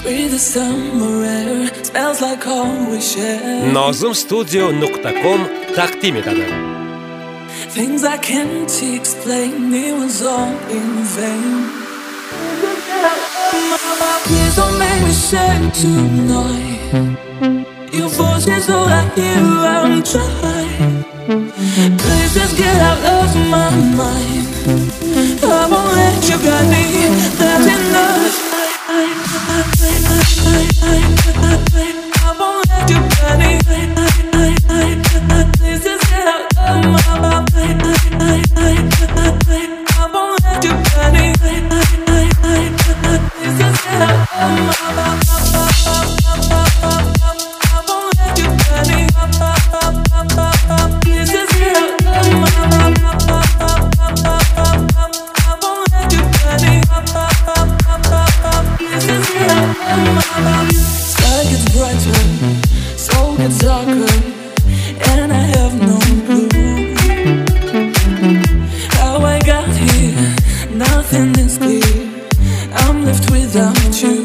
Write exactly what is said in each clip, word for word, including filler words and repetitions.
Nozim Studio nuqta com taqdim etadi. Things I can't explain, it was all in vain. Please don't make me sad tonight. Your voice is all I hear, I'm trying. Please just get out of my mind. I won't let you guide me, that's enough. I won't let you guide me. Please just get out of my mind. I won't let you guide me. Please just get out of my mind. I won't let you guide me. Please just get out of my mind. I won't let you guide me. Please just get out of my mind. Sky gets brighter, soul gets darker, and I have no clue how I got here. Nothing is clear. I'm left without you.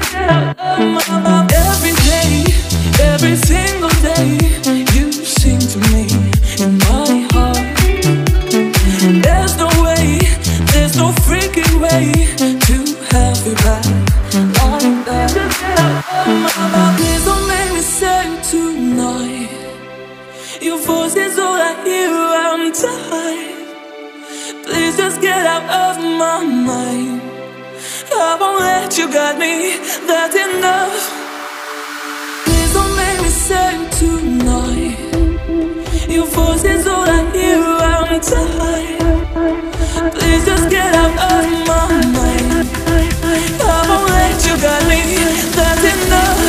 Every day, every single day, you sing to me in my heart. There's no way, there's no freaking way to have it back like that. Please don't make me sad tonight. Your voice is all I hear, I'm tired. Please just get out of my mind. I won't let you guide me, that's enough. Please don't make me sad tonight. Your voice is all I hear, I'm tired. Please just get out of my mind. I won't let you guide me, that's enough.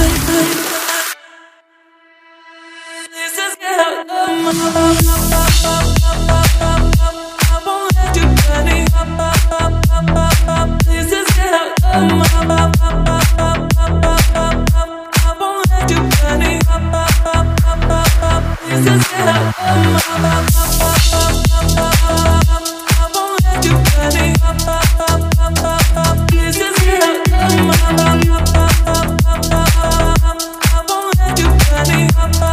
Please just get out of my mind. I won't let you guide me. Please just get out of my mind. I won't let you guide me. Please just get out of my mind. I won't let you guide me. Please just get out of my mind. I won't let you guide me.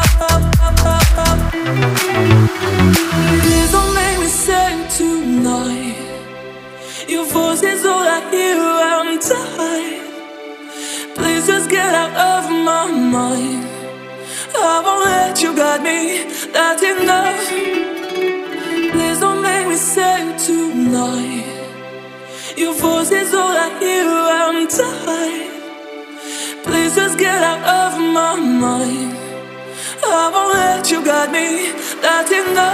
Please don't make me sad tonight. Your voice is all I hear, I'm tired. Please just get out of my mind. I won't let you guide me, that's enough. Please don't make me sad tonight. Your voice is all I hear, I'm tired. Please just get out of my mind. I won't let you guide me, that's enough.